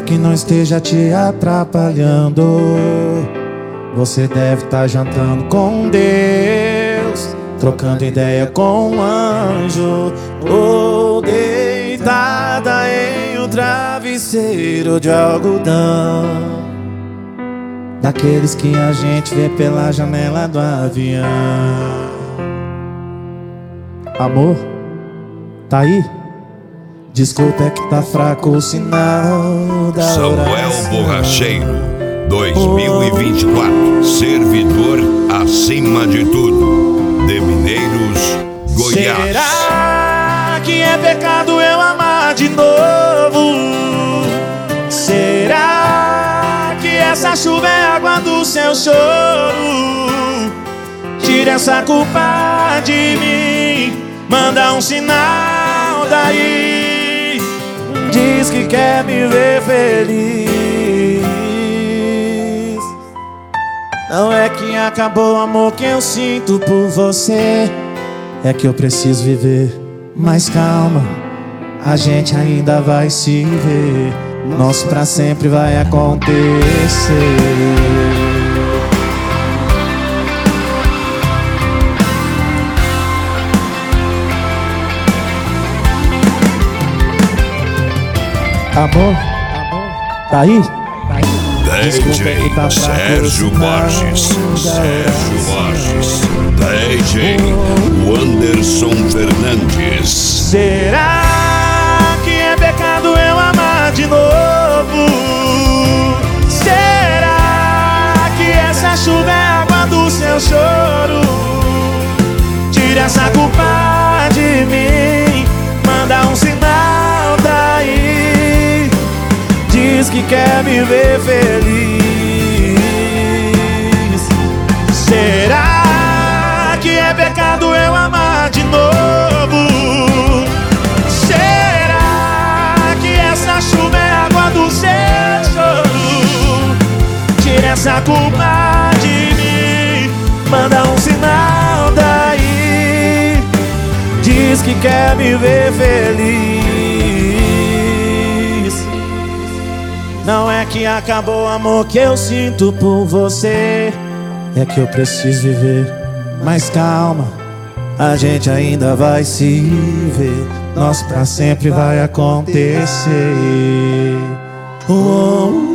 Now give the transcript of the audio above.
Espero que não esteja te atrapalhando. Você deve estar jantando com Deus, trocando ideia com um anjo, ou deitada em um travesseiro de algodão, daqueles que a gente vê pela janela do avião. Amor, tá aí? Desculpa, é que tá fraco o sinal da Samuel oração. Borracheiro 2024, servidor acima de tudo, de Mineiros, Goiás. Será que é pecado eu amar de novo? Será que essa chuva é água do seu choro? Tira essa culpa de mim, manda um sinal daí. Diz que quer me ver feliz. Não é que acabou o amor que eu sinto por você, é que eu preciso viver. Mas calma, a gente ainda vai se ver. Nosso pra sempre vai acontecer. Amor, tá aí? DJ Sérgio Borges, DJ Wanderson Fernandes. Será que é pecado eu amar de novo? Será que essa chuva é água do seu choro? Tira essa culpa de mim, manda um sinal daí. Diz que quer me ver feliz. Será que é pecado eu amar de novo? Será que essa chuva é água do seu choro? Tira essa culpa de mim, manda um sinal daí. Diz que quer me ver feliz. Não é que acabou o amor que eu sinto por você, é que eu preciso viver. Mas calma, a gente ainda vai se ver. Nosso pra sempre vai acontecer. Oh, oh.